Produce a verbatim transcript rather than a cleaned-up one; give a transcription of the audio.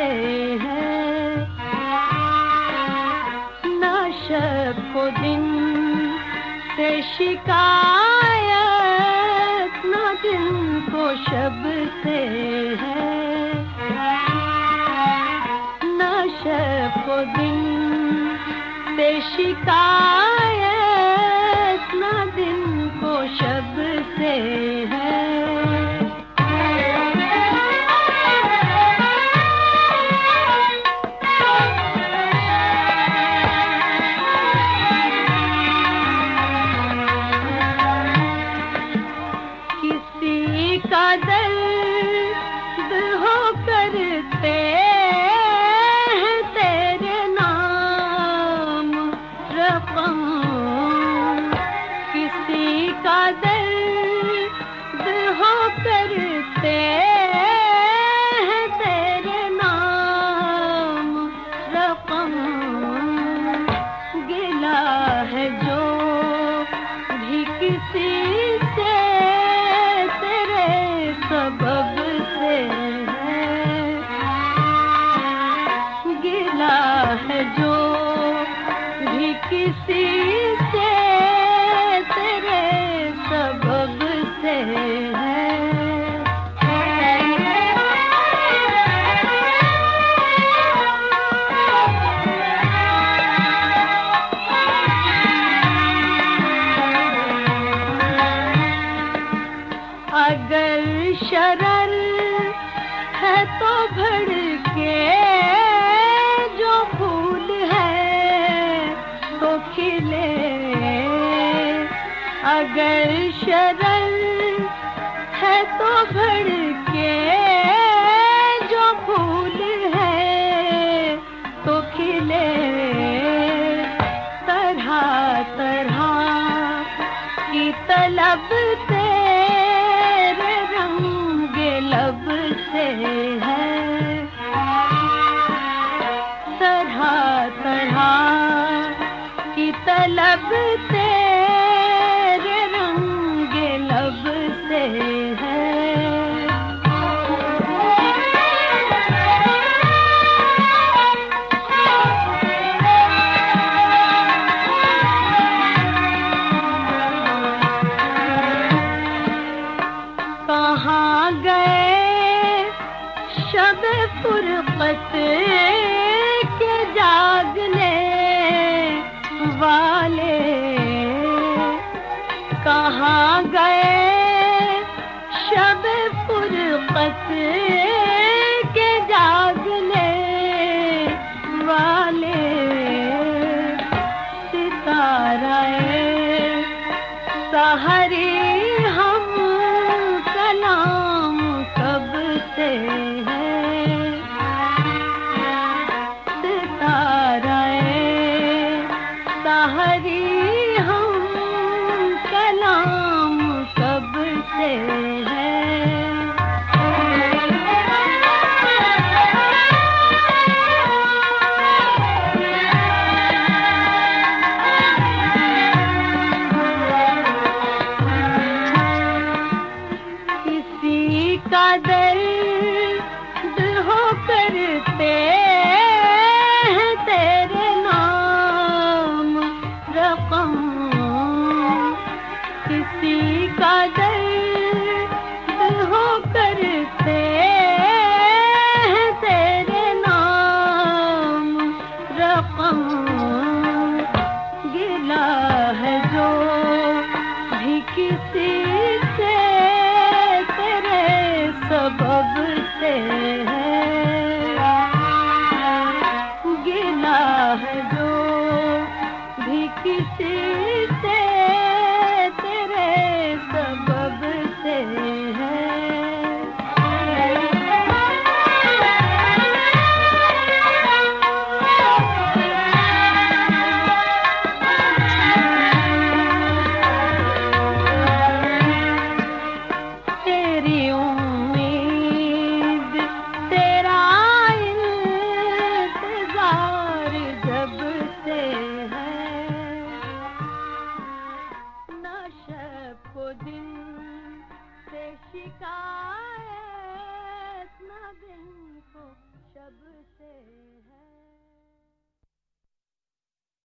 है, ना शब को दिन से शिकायत, ना दिन को शब से है, ना शब को दिन से शिकायत, ना दिन को शब से है। का दर्द हो करते हैं तेरे नाम रकम, किसी का दर्द हो करते हैं तेरे नाम रकम, गिला है जो भी किसी से सबब से है, गिला है जो भी किसी से तेरे सबब से है। अगर शरर है तो भड़के, जो फूल है तो खिले, अगर शरर है तो भड़के, जो फूल है तो खिले, तरह तरह की तलब तेरे रंगे लब से है, तरह तरह की तलब तेरे रंगे लब से है। कहाँ गए शब फुरक़त के जागने वाले, कहाँ गए शब फुरक़त के जागने वाले, सितारे सहरी हम कलाम कब से है, सितारे सहरी हम कलाम कब से है। का दर्द हो करते हैं तेरे नाम रकम, किसी का दर्द हो करते हैं तेरे नाम रकम, गिला है जो भी किसी से सबब से है, गिला है जो भी किसी